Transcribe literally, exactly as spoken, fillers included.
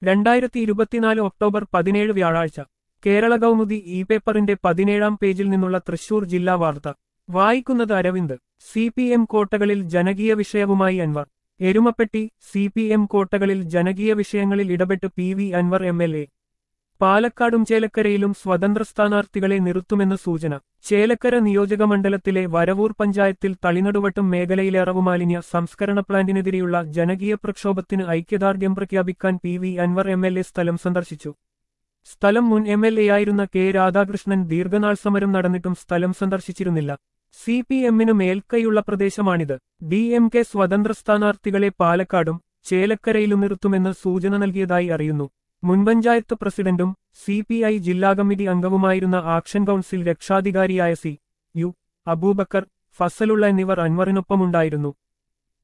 രണ്ടായിരത്തി ഇരുപത്തിനാല് ഒക്ടോബർ പതിനേഴ് വ്യാഴാഴ്ച കേരള കൗമുദി ഇ പേപ്പറിന്റെ പതിനേഴാം പേജിൽ നിന്നുള്ള തൃശൂർ ജില്ലാ വാർത്ത വായിക്കുന്നത് അരവിന്ദ്. സി പി എം കോട്ടകളിൽ ജനകീയ വിഷയവുമായി Anwar. Erumapetty. C P M കോട്ടകളിൽ ജനകീയ വിഷയങ്ങളിൽ ഇടപെട്ട് P V Anwar M L A. പാലക്കാടും ചേലക്കരയിലും സ്വതന്ത്ര സ്ഥാനാർത്ഥികളെ നിർത്തുമെന്ന് സൂചന. ചേലക്കര നിയോജകമണ്ഡലത്തിലെ വരവൂർ പഞ്ചായത്തിൽ തളിനടുവട്ടം മേഖലയിലെ അറവുമാലിന്യ സംസ്കരണ പ്ലാന്റിനെതിരെയുള്ള ജനകീയ പ്രക്ഷോഭത്തിന് ഐക്യദാർഢ്യം പ്രഖ്യാപിക്കാൻ P V Anwar M L A സ്ഥലം സന്ദർശിച്ചു. സ്ഥലം മുൻ എം എൽ എ ആയിരുന്ന കെ രാധാകൃഷ്ണൻ ദീർഘനാൾ സമരം നടന്നിട്ടും സ്ഥലം സന്ദർശിച്ചിരുന്നില്ല. സി പി എമ്മിന് മേൽക്കൈയുള്ള പ്രദേശമാണിത്. ഡി എം കെ സ്വതന്ത്ര സ്ഥാനാർത്ഥികളെ പാലക്കാടും ചേലക്കരയിലും നിർത്തുമെന്ന് സൂചന നൽകിയതായി അറിയുന്നു. മുൻ പഞ്ചായത്ത് പ്രസിഡന്റും സി പി ഐ ജില്ലാ കമ്മിറ്റി അംഗവുമായിരുന്ന ആക്ഷൻ കൗൺസിൽ രക്ഷാധികാരിയായ സി യു അബൂബക്കർ, ഫസലുള്ള എന്നിവർ അൻവറിനൊപ്പമുണ്ടായിരുന്നു.